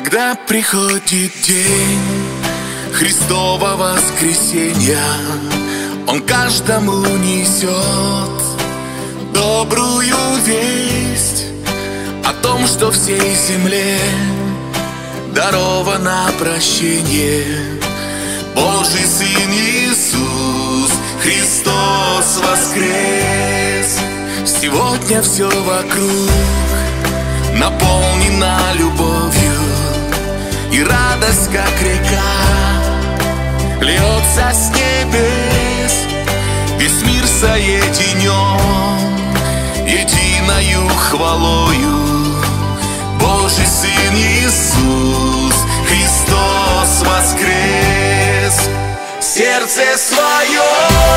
Когда приходит день Христова воскресенья, Он каждому несет добрую весть о том, что всей земле даровано прощение. Божий Сын Иисус Христос воскрес. Сегодня все вокруг наполнено любовью, и радость, как река, льется с небес. Весь мир соединен единою хвалою. Божий Сын Иисус Христос воскрес. Сердце свое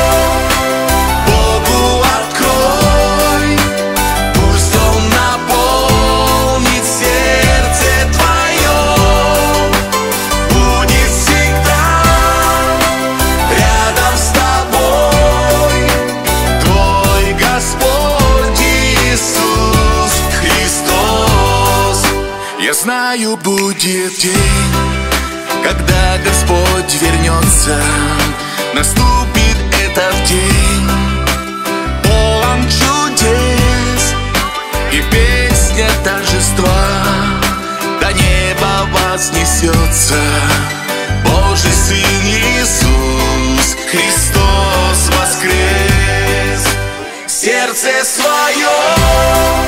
Богу открой, пусть Он наполнит сердце твое, будет всегда рядом с тобой твой Господь Иисус Христос. Я знаю, будет день, когда Господь вернется, наступит этот день, полон чудес и песня торжества до неба вознесется. Божий Сын Иисус Христос воскрес. Сердце свое